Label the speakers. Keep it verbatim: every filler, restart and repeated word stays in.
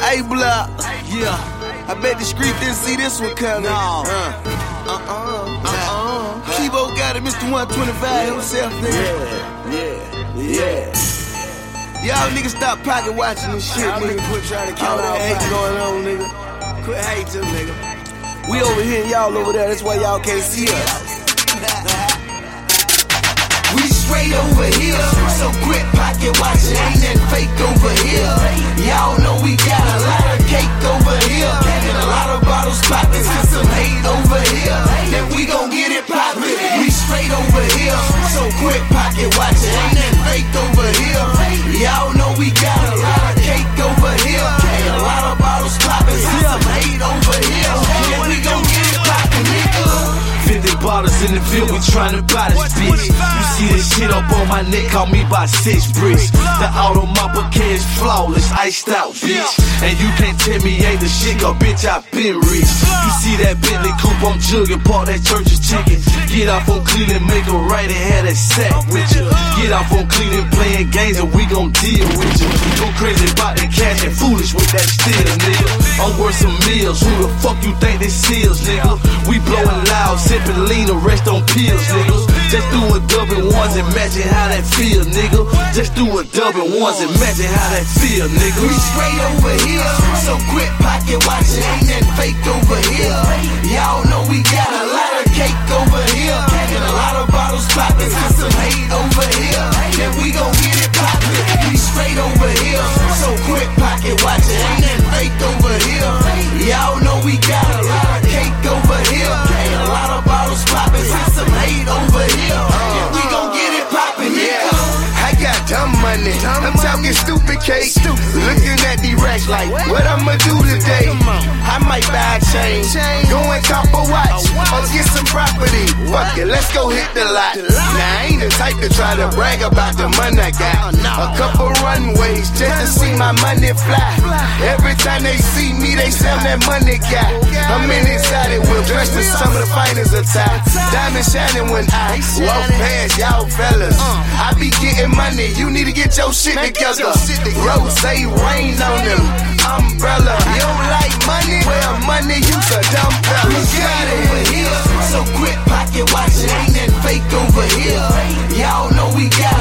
Speaker 1: Hey, block. Yeah. I bet the street didn't see this one coming. No. Uh. Uh-uh. Uh-uh. Kibo got it, Mister one twenty-five himself, nigga.
Speaker 2: Yeah, yeah, yeah.
Speaker 1: Y'all niggas stop pocket watching this shit,
Speaker 2: Y'all
Speaker 1: nigga.
Speaker 2: niggas quit trying to kill
Speaker 1: all
Speaker 2: our
Speaker 1: that hate
Speaker 2: pocket.
Speaker 1: going on, nigga.
Speaker 2: Quit hating, nigga.
Speaker 1: We over here and y'all over there, that's why y'all can't see us. We straight over here, so quit pocket watching, ain't that fake over here. Y'all know we got a lot of cake over here, and a lot of bottles poppin', and some hate over here. Then we gon' get it poppin'. We straight over here, so quit pocket watching, ain't that fake over here. Y'all know we got a lot of cake over here, and a lot of bottles poppin', and some hate over here. Then we gon' get it poppin', nigga.
Speaker 3: fifty bottles in the field, we tryna buy this bitch. You see this shit up on my neck, call me by six bricks. The auto mopper is flawless, iced out, bitch. And you can't tell me ain't the shit, cause bitch, I been rich. You see that Bentley coupe, I'm jugging, park that church's chicken. Get off on Cleveland, make a right and have that sack with you. Get off on Cleveland, playing games and we gon' deal with you. Go crazy about that cash and foolish with that steel, nigga. I'm worth some meals, who the fuck you think this seals, nigga? We blowing loud, sipping lean, the rest on pills, nigga. Just do a dub and ones and imagine how that feel, nigga. Just do a dub and ones and imagine how that feel, nigga.
Speaker 1: We straight over here, so quit pocket watching, ain't that fake over here. Y'all know we got a lot of cake over here, and a lot of bottles poppin', and some hate over here. Then we gon' get it poppin'. We straight over here, so quit pocket watching, ain't that fake over here. Y'all know we got a lot of cake over here, and a lot of bottles poppin', and some hate over here. Then we gon' get it poppin', nigga.
Speaker 2: I got dumb money, I'm talking stupid cake. Looking at the racks like, what I'ma do today? I might buy a chain, go and cop a watch, or get some property. Fuck it, let's go hit the lot. Now I ain't the type to try to brag about the money I got. A couple runways just to see my money fly. Every time they see me, they sound that money guy. I'm in excited with dressed in some of the finest attire. Diamond shining when I walk past y'all fellas. I be getting money, you need to get your shit together. Rose rain on them, umbrella. You don't like money? Well, money, you's a dumb fella.
Speaker 1: We got it over here, so quit pocket watching, ain't that fake over here. Y'all know we got